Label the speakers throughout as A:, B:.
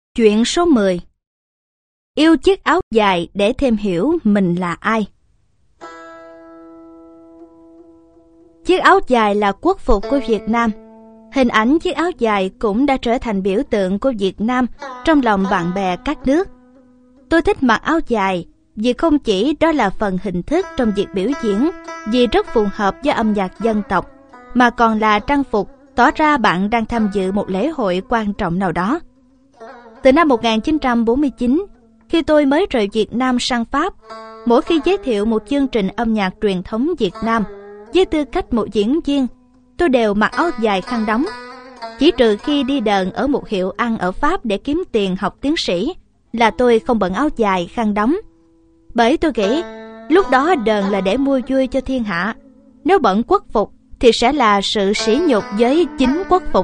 A: Chuyện số 10. Yêu chiếc áo dài để thêm hiểu mình là ai. Chiếc áo dài là quốc phục của Việt Nam. Hình ảnh chiếc áo dài cũng đã trở thành biểu tượng của Việt Nam trong lòng bạn bè các nước. Tôi thích mặc áo dài vì không chỉ đó là phần hình thức trong việc biểu diễn, vì rất phù hợp với âm nhạc dân tộc, mà còn là trang phục tỏ ra bạn đang tham dự một lễ hội quan trọng nào đó. Từ năm 1949, khi tôi mới rời Việt Nam sang Pháp, mỗi khi giới thiệu một chương trình âm nhạc truyền thống Việt Nam với tư cách một diễn viên, tôi đều mặc áo dài khăn đóng. Chỉ trừ khi đi đờn ở một hiệu ăn ở Pháp để kiếm tiền học tiến sĩ, là tôi không bận áo dài khăn đóng. Bởi tôi nghĩ, lúc đó đờn là để mua vui cho thiên hạ. Nếu bận quốc phục thì sẽ là sự sỉ nhục với chính quốc phục.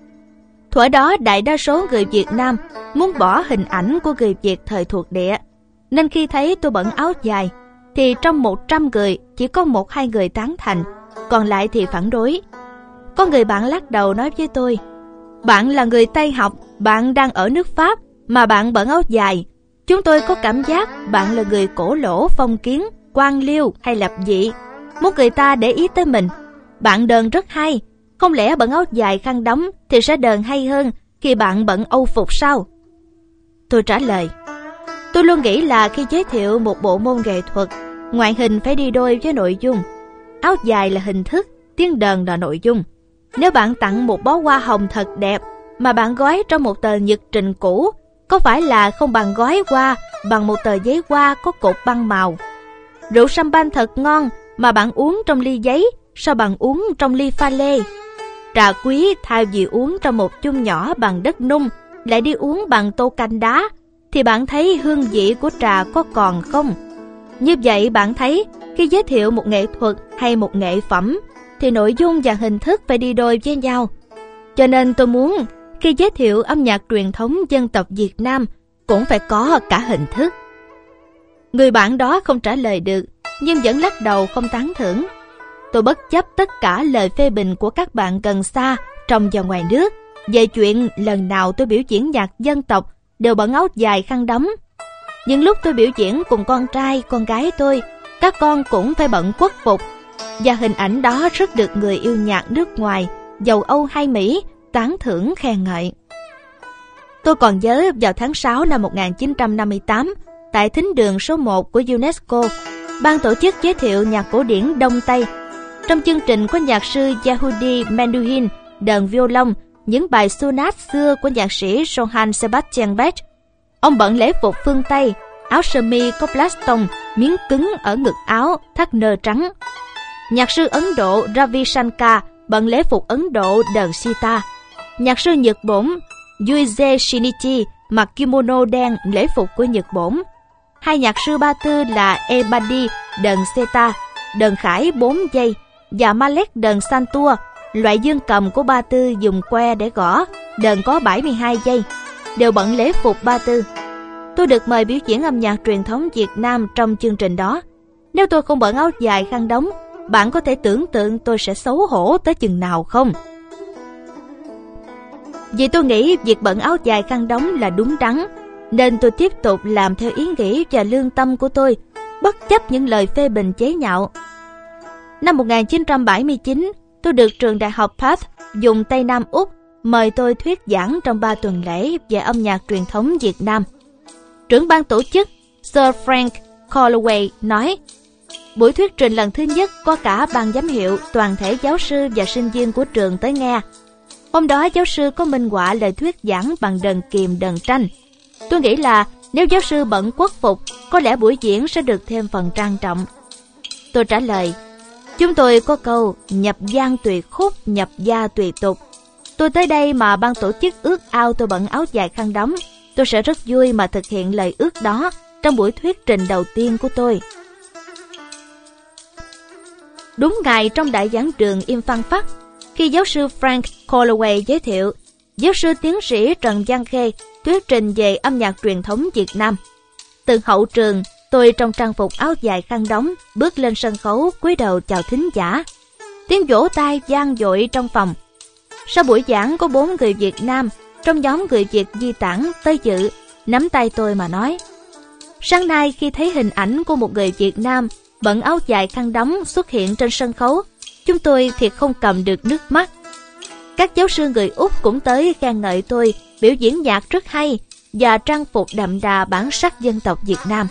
A: Thuở đó đại đa số người Việt Nam muốn bỏ hình ảnh của người Việt thời thuộc địa, nên khi thấy tôi bận áo dài thì trong 100 người chỉ có 1-2 người tán thành, còn lại thì phản đối. Có người bạn lắc đầu nói với tôi: "Bạn là người Tây học, bạn đang ở nước Pháp mà bạn bận áo dài. Chúng tôi có cảm giác bạn là người cổ lỗ, phong kiến, quan liêu hay lập dị, muốn người ta để ý tới mình. Bạn đờn rất hay, không lẽ bận áo dài khăn đóng thì sẽ đờn hay hơn khi bạn bận âu phục sao?" Tôi trả lời: "Tôi luôn nghĩ là khi giới thiệu một bộ môn nghệ thuật, ngoại hình phải đi đôi với nội dung. Áo dài là hình thức, tiếng đờn là nội dung. Nếu bạn tặng một bó hoa hồng thật đẹp mà bạn gói trong một tờ nhật trình cũ, có phải là không bằng gói hoa bằng một tờ giấy hoa có cột băng màu? Rượu champagne thật ngon mà bạn uống trong ly giấy, sao bạn uống trong ly pha lê? Trà quý thay vì uống trong một chung nhỏ bằng đất nung, lại đi uống bằng tô canh đá, thì bạn thấy hương vị của trà có còn không? Như vậy bạn thấy, khi giới thiệu một nghệ thuật hay một nghệ phẩm, thì nội dung và hình thức phải đi đôi với nhau. Cho nên tôi muốn, khi giới thiệu âm nhạc truyền thống dân tộc Việt Nam, cũng phải có cả hình thức." Người bạn đó không trả lời được, nhưng vẫn lắc đầu không tán thưởng. Tôi bất chấp tất cả lời phê bình của các bạn gần xa, trong và ngoài nước, về chuyện lần nào tôi biểu diễn nhạc dân tộc đều bận áo dài khăn đóng. Nhưng lúc tôi biểu diễn cùng con trai, con gái tôi, các con cũng phải bận quốc phục, và hình ảnh đó rất được người yêu nhạc nước ngoài, dầu Âu hay Mỹ, tán thưởng khen ngợi. Tôi còn nhớ vào tháng 6 năm 1958, tại thính đường số 1 của UNESCO, ban tổ chức giới thiệu nhạc cổ điển Đông Tây. Trong chương trình có nhạc sư Yehudi Menuhin đờn violon những bài sonat xưa của nhạc sĩ Johann Sebastian Bach. Ông bận lễ phục phương Tây, áo sơ mi có plaston, miếng cứng ở ngực áo, thắt nơ trắng. Nhạc sư Ấn Độ Ravi Shankar bận lễ phục Ấn Độ đờn sitar. Nhạc sư Nhật Bản Yuichi Shinichi mặc kimono đen, lễ phục của Nhật Bản. Hai nhạc sư Ba Tư là Ebadi đờn setar, đờn khải 4 giây, và Malek đờn santur, loại dương cầm của Ba Tư dùng que để gõ, đờn có 72 giây, đều bận lễ phục Ba Tư. Tôi được mời biểu diễn âm nhạc truyền thống Việt Nam trong chương trình đó. Nếu tôi không bận áo dài khăn đóng, bạn có thể tưởng tượng tôi sẽ xấu hổ tới chừng nào không? Vì tôi nghĩ việc bận áo dài khăn đóng là đúng đắn, nên tôi tiếp tục làm theo ý nghĩ và lương tâm của tôi, bất chấp những lời phê bình chế nhạo. Năm 1979, tôi được trường đại học Perth dùng Tây Nam Úc mời tôi thuyết giảng trong 3 tuần lễ về âm nhạc truyền thống Việt Nam. Trưởng ban tổ chức Sir Frank Calloway nói: "Buổi thuyết trình lần thứ nhất có cả ban giám hiệu, toàn thể giáo sư và sinh viên của trường tới nghe. Hôm đó giáo sư có minh họa lời thuyết giảng bằng đờn kìm, đờn tranh. Tôi nghĩ là nếu giáo sư bận quốc phục, có lẽ buổi diễn sẽ được thêm phần trang trọng." Tôi trả lời: "Chúng tôi có câu nhập gian tùy khúc, nhập gia tùy tục. Tôi tới đây mà ban tổ chức ước ao tôi bận áo dài khăn đóng, tôi sẽ rất vui mà thực hiện lời ước đó trong buổi thuyết trình đầu tiên của tôi." Đúng ngày trong đại giảng đường Im Phăng Phắc, khi giáo sư Frank Calloway giới thiệu, giáo sư tiến sĩ Trần Văn Khê thuyết trình về âm nhạc truyền thống Việt Nam. Từ hậu trường, tôi trong trang phục áo dài khăn đóng bước lên sân khấu, cúi đầu chào thính giả. Tiếng vỗ tay vang dội trong phòng. Sau buổi giảng có 4 người Việt Nam trong nhóm người Việt di tản tới dự, nắm tay tôi mà nói: sáng nay khi thấy hình ảnh của một người Việt Nam bận áo dài khăn đóng xuất hiện trên sân khấu, chúng tôi thiệt không cầm được nước mắt. Các giáo sư người Úc cũng tới khen ngợi tôi biểu diễn nhạc rất hay và trang phục đậm đà bản sắc dân tộc Việt Nam.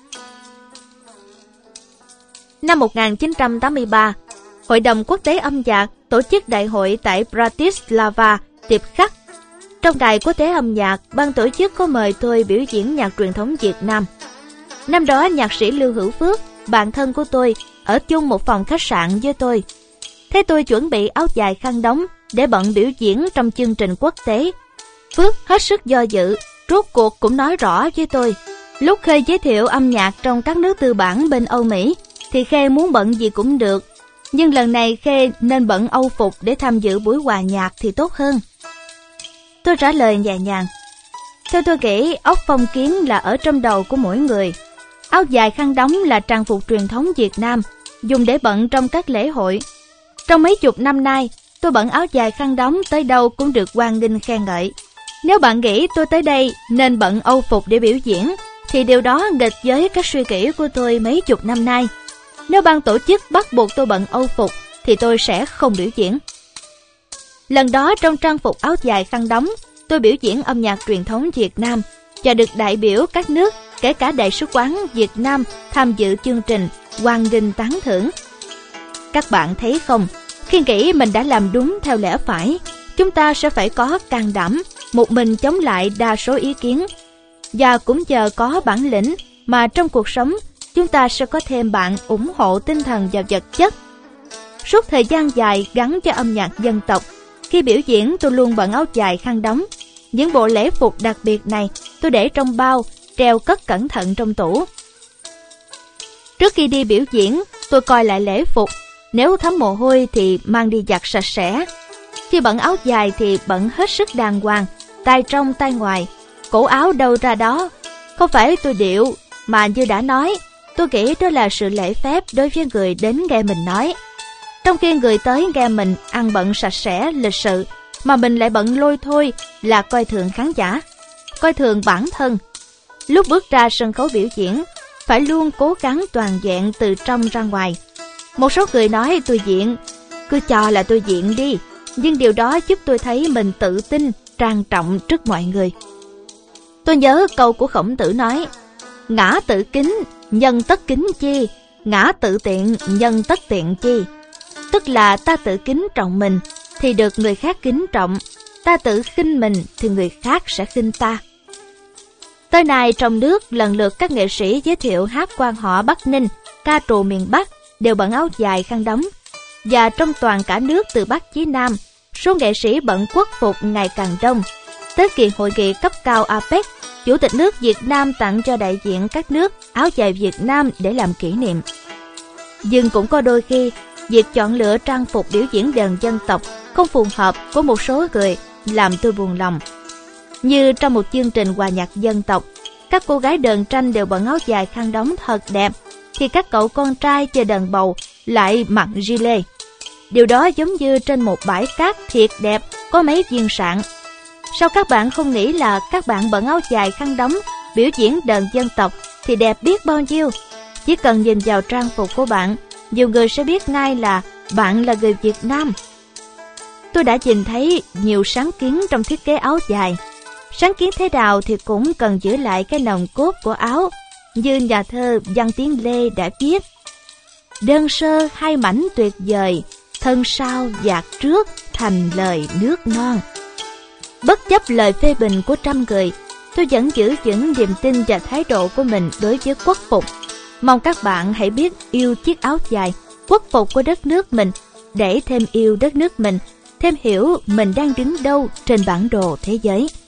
A: Năm 1983, Hội đồng Quốc tế âm nhạc tổ chức đại hội tại Bratislava tiếp khách. Trong đài quốc tế âm nhạc, ban tổ chức có mời tôi biểu diễn nhạc truyền thống Việt Nam. Năm đó, nhạc sĩ Lưu Hữu Phước, bạn thân của tôi, ở chung một phòng khách sạn với tôi. Thế tôi chuẩn bị áo dài khăn đóng để bận biểu diễn trong chương trình quốc tế. Phước hết sức do dự, rốt cuộc cũng nói rõ với tôi. Lúc Khê giới thiệu âm nhạc trong các nước tư bản bên Âu Mỹ, thì Khê muốn bận gì cũng được. Nhưng lần này Khê nên bận Âu phục để tham dự buổi hòa nhạc thì tốt hơn. Tôi trả lời nhẹ nhàng: theo tôi nghĩ, óc phong kiến là ở trong đầu của mỗi người. Áo dài khăn đóng là trang phục truyền thống Việt Nam, dùng để bận trong các lễ hội. Trong mấy chục năm nay, tôi bận áo dài khăn đóng tới đâu cũng được hoan nghênh khen ngợi. Nếu bạn nghĩ tôi tới đây nên bận Âu phục để biểu diễn, thì điều đó nghịch với các suy nghĩ của tôi mấy chục năm nay. Nếu ban tổ chức bắt buộc tôi bận Âu phục, thì tôi sẽ không biểu diễn. Lần đó trong trang phục áo dài khăn đóng, tôi biểu diễn âm nhạc truyền thống Việt Nam và được đại biểu các nước, kể cả Đại sứ quán Việt Nam tham dự chương trình hoan nghênh tán thưởng. Các bạn thấy không, khi nghĩ mình đã làm đúng theo lẽ phải, chúng ta sẽ phải có can đảm, một mình chống lại đa số ý kiến. Và cũng nhờ có bản lĩnh mà trong cuộc sống, chúng ta sẽ có thêm bạn ủng hộ tinh thần và vật chất. Suốt thời gian dài gắn cho âm nhạc dân tộc, khi biểu diễn tôi luôn bận áo dài khăn đóng. Những bộ lễ phục đặc biệt này tôi để trong bao, treo cất cẩn thận trong tủ. Trước khi đi biểu diễn, tôi coi lại lễ phục. Nếu thấm mồ hôi thì mang đi giặt sạch sẽ. Khi bận áo dài thì bận hết sức đàng hoàng, tay trong tay ngoài, cổ áo đâu ra đó. Không phải tôi điệu, mà như đã nói, tôi nghĩ đó là sự lễ phép đối với người đến nghe mình nói. Trong khi người tới nghe mình ăn bận sạch sẽ, lịch sự, mà mình lại bận lôi thôi, là coi thường khán giả, coi thường bản thân. Lúc bước ra sân khấu biểu diễn, phải luôn cố gắng toàn vẹn từ trong ra ngoài. Một số người nói tôi diện, cứ cho là tôi diện đi, nhưng điều đó giúp tôi thấy mình tự tin, trang trọng trước mọi người. Tôi nhớ câu của Khổng Tử nói: ngã tự kính, nhân tất kính chi, ngã tự tiện, nhân tất tiện chi. Tức là ta tự kính trọng mình thì được người khác kính trọng, ta tự khinh mình thì người khác sẽ khinh ta. Tới nay trong nước lần lượt các nghệ sĩ giới thiệu hát quan họ Bắc Ninh, ca trù miền Bắc đều bận áo dài khăn đóng. Và trong toàn cả nước từ Bắc chí Nam, số nghệ sĩ bận quốc phục ngày càng đông. Tới kỳ hội nghị cấp cao APEC, Chủ tịch nước Việt Nam tặng cho đại diện các nước áo dài Việt Nam để làm kỷ niệm. Nhưng cũng có đôi khi, việc chọn lựa trang phục biểu diễn đờn dân tộc không phù hợp của một số người làm tôi buồn lòng. Như trong một chương trình hòa nhạc dân tộc, các cô gái đờn tranh đều bận áo dài khăn đóng thật đẹp, thì các cậu con trai chơi đờn bầu lại mặc gilet. Điều đó giống như trên một bãi cát thiệt đẹp có mấy viên sạn. Sao các bạn không nghĩ là các bạn bận áo dài khăn đóng biểu diễn đờn dân tộc thì đẹp biết bao nhiêu? Chỉ cần nhìn vào trang phục của bạn, nhiều người sẽ biết ngay là bạn là người Việt Nam. Tôi đã nhìn thấy nhiều sáng kiến trong thiết kế áo dài. Sáng kiến thế nào thì cũng cần giữ lại cái nòng cốt của áo. Như nhà thơ Văn Tiến Lê đã viết: đơn sơ hai mảnh tuyệt vời, thân sau dạt trước thành lời nước non. Bất chấp lời phê bình của trăm người, tôi vẫn giữ vững niềm tin và thái độ của mình đối với quốc phục. Mong các bạn hãy biết yêu chiếc áo dài, quốc phục của đất nước mình, để thêm yêu đất nước mình, thêm hiểu mình đang đứng đâu trên bản đồ thế giới.